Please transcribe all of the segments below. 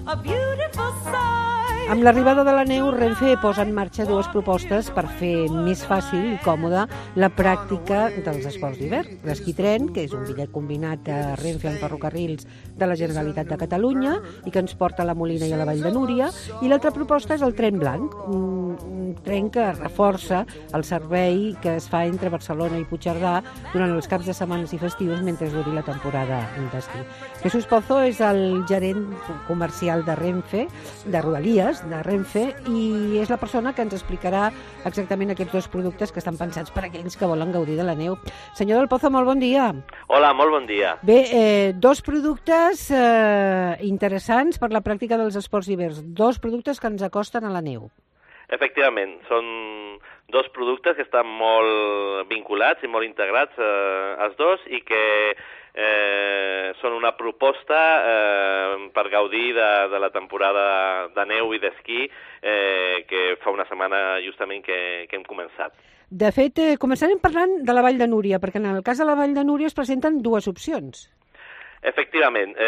a beautiful sight. Amb l'arribada de la neu, Renfe posa en marxa dues propostes per fer més fàcil i còmoda la pràctica dels esports d'hivern. L'esquí-tren, que és un bitllet combinat de Renfe amb ferrocarrils de la Generalitat de Catalunya i que ens porta a la Molina i a la Vall de Núria, i l'altra proposta és el tren blanc, un tren que reforça el servei que es fa entre Barcelona i Puigcerdà durant els caps de setmanes i festius mentre duri la temporada d'estiu. Jesús Pozo és el gerent comercial de Renfe, de Rodalies, de Renfe, i és la persona que ens explicarà exactament aquests dos productes que estan pensats per a aquells que volen gaudir de la neu. Senyor del Pozo, molt bon dia. Hola, molt bon dia. Bé, dos productes interessants per la pràctica dels esports d'hivern, dos productes que ens acosten a la neu. Efectivament, són dos productes que estan molt vinculats i molt integrats, els dos, i que són una proposta per gaudir de la temporada de neu i d'esquí que fa una setmana justament que hem començat. De fet, començarem parlant de la Vall de Núria, perquè en el cas de la Vall de Núria es presenten dues opcions. Efectivament,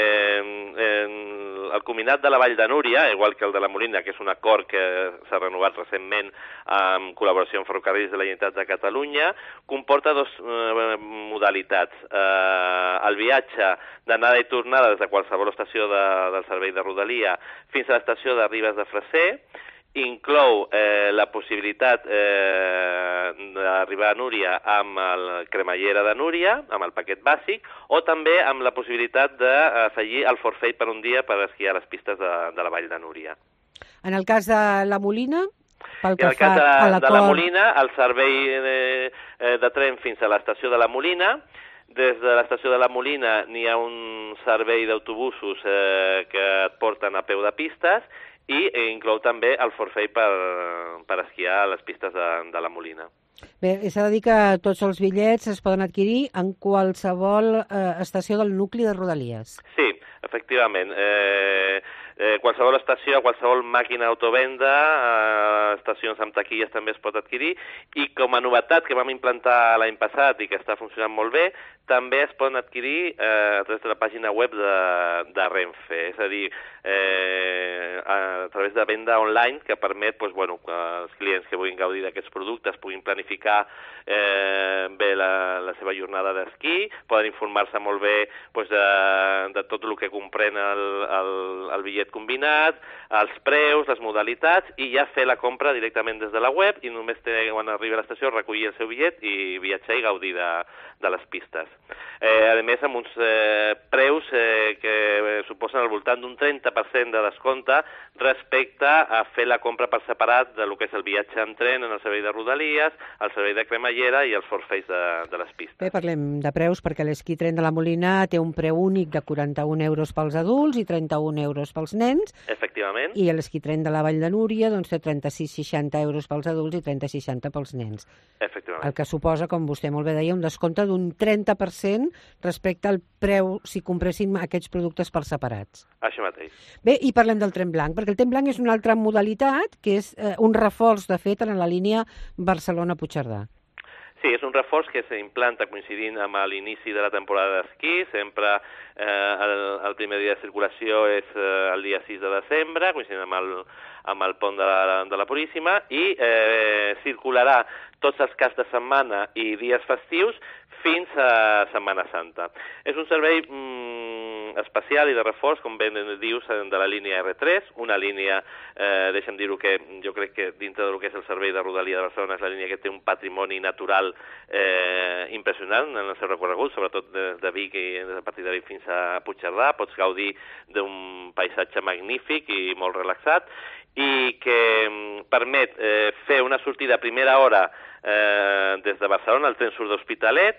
el combinat de la Vall de Núria, igual que el de la Molina, que és un acord que s'ha renovat recentment en col·laboració amb Ferrocarrils de la Generalitat de Catalunya, comporta dos modalitats. El viatge d'anada i tornada des de qualsevol estació del servei de Rodalia fins a l'estació de Ribes de Freser, inclou la possibilitat d'arribar a Núria amb el cremallera de Núria, amb el paquet bàsic, o també amb la possibilitat d'afegir el forfait per un dia per esquiar a les pistes de la Vall de Núria. En el cas de la Molina, pel que fa a l'acord... En el cas de la Molina, el servei de tren fins a l'estació de la Molina. Des de l'estació de la Molina n'hi ha un servei d'autobusos que et porten a peu de pistes, i inclou també el forfait per esquiar a les pistes de la Molina. Bé, s'ha de dir que tots els bitllets es poden adquirir en qualsevol estació del nucli de Rodalies. Sí, efectivament. Qualsevol estació, qualsevol màquina autovenda, estacions amb taquilles també es pot adquirir, i com a novetat que vam implantar l'any passat i que està funcionant molt bé, també es poden adquirir a través de la pàgina web de Renfe, és a dir, a través de venda online, que permet que els clients que vulguin gaudir d'aquests productes puguin planificar bé la seva jornada d'esquí, poden informar-se molt bé de tot el que comprèn el bitllet combinat, els preus, les modalitats, i ja fer la compra directament des de la web, i només quan arriba a l'estació recollir el seu bitllet i viatjar i gaudir de les pistes. A més, amb uns preus que suposen al voltant d'un 30% de descompte respecte a fer la compra per separat de lo que és el viatge en tren, en el servei de Rodalies, el servei de cremallera i els forfaits de les pistes. Bé, parlem de preus, perquè l'esquí-tren de la Molina té un preu únic de 41 euros pels adults i 31 euros pels nens. Efectivament. I l'esquí-tren de la Vall de Núria té 36,60 euros pels adults i 30,60 pels nens. Efectivament. El que suposa, com vostè molt bé deia, un descompte d'un 30% respecte al preu si compréssim aquests productes per separats. Això mateix. Bé, i parlem del tren blanc, perquè el tren blanc és una altra modalitat, que és un reforç, de fet, en la línia Barcelona-Puigcerdà. Sí, és un reforç que s'implanta coincidint amb l'inici de la temporada d'esquí. Sempre el primer dia de circulació és el dia 6 de desembre, coincidint amb el pont de la Puríssima, i circularà tots els caps de setmana i dies festius fins a Setmana Santa. És un servei especial i de reforç, com ben dius, de la línia R3, una línia, deixa'm dir-ho, que jo crec que dintre del que és el servei de Rodalia de Barcelona és la línia que té un patrimoni natural impressionant en el seu recorregut, sobretot des de Vic i des de partir de Vic fins a Puigcerdà. Pots gaudir d'un paisatge magnífic i molt relaxat, i que permet fer una sortida a primera hora des de Barcelona. El tren surt d'Hospitalet,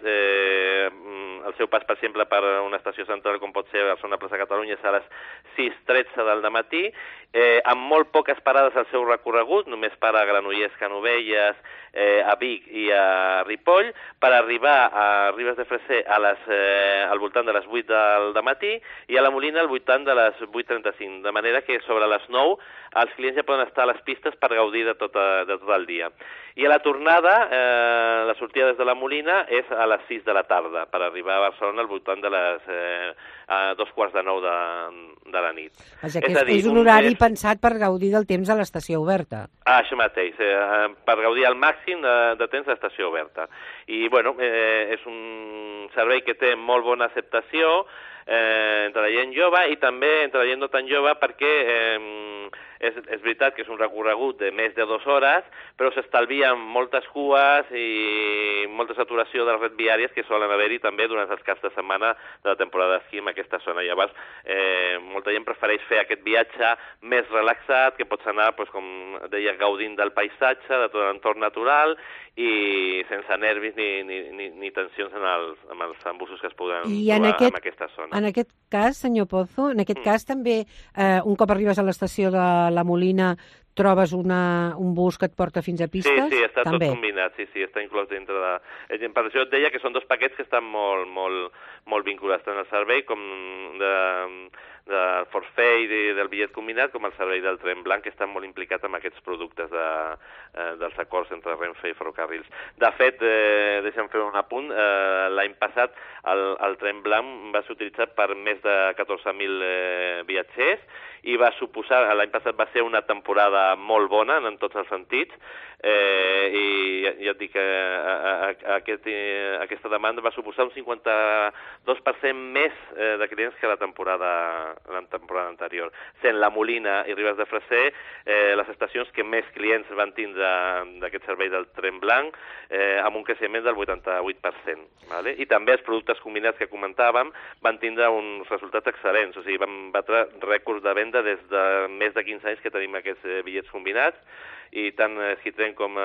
el seu pas, per exemple, per una estació central com pot ser Barcelona Plaça Catalunya és a les 6:13 del dematí, amb molt poques parades al seu recorregut, només para a Granollers, Canovelles, a Vic i a Ripoll, per arribar a Ribes de Freser al voltant de les 8 del matí i a la Molina al voltant de les 8:35, de manera que sobre les 9 els clients ja poden estar a les pistes per gaudir de tot el dia. I a la tornada, la sortida des de la Molina és a les 6 de la tarda, per arribar a Barcelona al voltant de les 8:45 de la nit. Vaja, que és un horari pensat per gaudir del temps a l'estació oberta. Això mateix, per gaudir al màxim de temps a l'estació oberta. I, bueno, és un servei que té molt bona acceptació entre la gent jove i també entre la gent no tan jove perquè és veritat que és un recorregut de més de 2 hores, però s'estalvien moltes cues i molta saturació de les red viàries que solen haver-hi també durant els caps de setmana de la temporada d'esquí en aquesta zona. Llavors, molta gent prefereix fer aquest viatge més relaxat, que pots anar, com deia, gaudint del paisatge, de tot l'entorn natural i sense nervis ni tensions amb els embussos que es poden trobar en aquesta zona. En aquest cas, senyor Pozo, cas també, un cop arribes a l'estació de la Molina, trobes un bus que et porta fins a pistes? Sí, està tot combinat, sí, està inclòs dintre de... Per això et deia que són 2 paquets que estan molt vinculats, tant el servei com del forfait i del bitllet combinat com el servei del tren blanc, que està molt implicat en aquests productes dels acords entre Renfe i Ferrocarrils. De fet, deixa'm fer un apunt, l'any passat el tren blanc va ser utilitzat per més de 14.000 viatgers i va suposar, l'any passat va ser una temporada molt bona en tots els sentits, i ja et dic que aquesta demanda va suposar un 52% més de clients que la temporada anterior. Sent la Molina i Ribes de Freser les estacions que més clients van tindre d'aquest servei del tren blanc, amb un creixement del 88%. Vale? I també els productes combinats que comentàvem van tindre uns resultats excel·lents, o sigui, van batre rècords de venda des de més de 15 anys que tenim aquests bitllets combinats, i tant Skitren com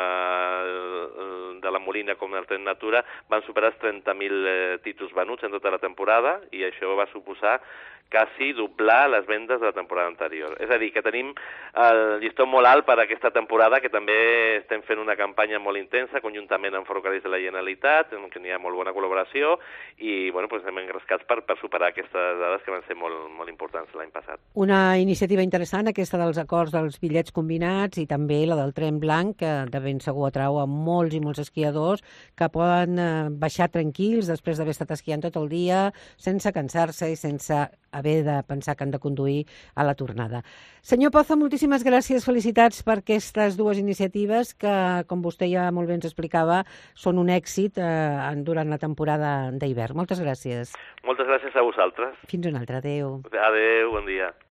de la Molina com el Tren Natura van superar els 30.000 títols venuts en tota la temporada, i això va suposar quasi doblar les vendes de la temporada anterior. És a dir, que tenim el llistó molt alt per a aquesta temporada, que també estem fent una campanya molt intensa, conjuntament amb Ferrocarrils de la Generalitat, en què n'hi ha molt bona col·laboració, i estem engrescats per superar aquestes dades que van ser molt importants l'any passat. Una iniciativa interessant, aquesta dels acords dels bitllets combinats, i també la del tren blanc, que de ben segur atrau a molts i molts esquiadors que poden baixar tranquils després d'haver estat esquiant tot el dia, sense cansar-se i sense haver de pensar que han de conduir a la tornada. Senyor Pozo, moltíssimes gràcies, felicitats per aquestes 2 iniciatives que, com vostè ja molt bé ens explicava, són un èxit durant la temporada d'hivern. Moltes gràcies. Moltes gràcies a vosaltres. Fins una altra. Adéu. Adéu, bon dia.